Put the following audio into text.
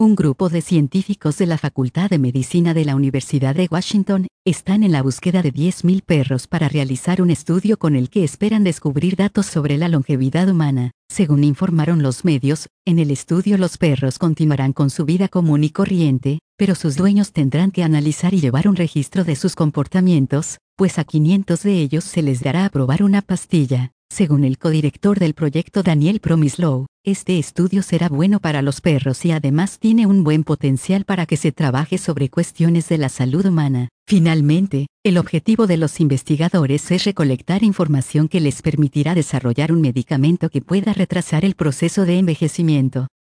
Un grupo de científicos de la Facultad de Medicina de la Universidad de Washington están en la búsqueda de 10.000 perros para realizar un estudio con el que esperan descubrir datos sobre la longevidad humana. Según informaron los medios, en el estudio los perros continuarán con su vida común y corriente, pero sus dueños tendrán que analizar y llevar un registro de sus comportamientos, pues a 500 de ellos se les dará a probar una pastilla. Según el codirector del proyecto Daniel Promislow, este estudio será bueno para los perros y además tiene un buen potencial para que se trabaje sobre cuestiones de la salud humana. Finalmente, el objetivo de los investigadores es recolectar información que les permitirá desarrollar un medicamento que pueda retrasar el proceso de envejecimiento.